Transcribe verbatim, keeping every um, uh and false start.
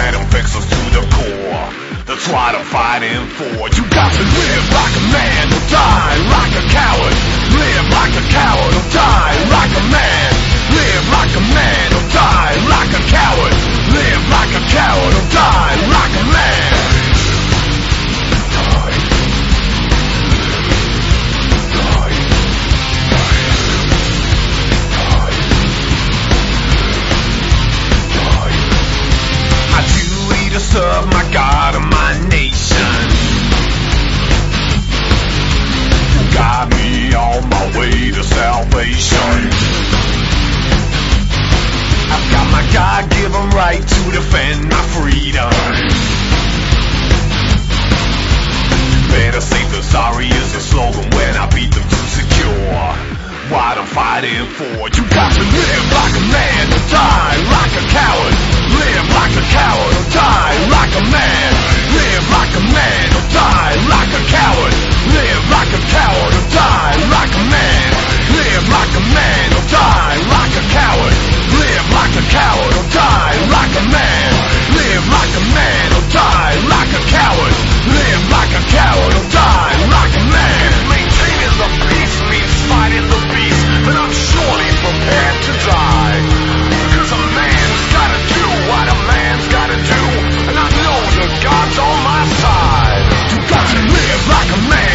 that infects us to the core. That's what I'm fighting for. You got to live like a man, or die like a coward. Live like a coward, or die like a man. Live like a man, or die like a coward. Live like a coward, or die like a man. Die. Die. Die. Die. My duty to serve my God and my nation. You got me on my way to salvation. I've got my God-given right to defend my freedom. Better safe than sorry is the slogan when I beat them to secure what I'm fighting for. You got to live like a man, or die like a coward. Live like a coward, or die like a man. Live like a man, or die like a coward. Live like a coward, or die like a man. Live like a man, or die like a coward. Live like a coward, or die like a man. Live like a man, or die like a coward. Live like a coward, or die like a man. Maintaining the peace means fighting the beast, but I'm surely prepared to die. Cause a man's gotta do what a man's gotta do, and I know that God's on my side. You got to live like a man.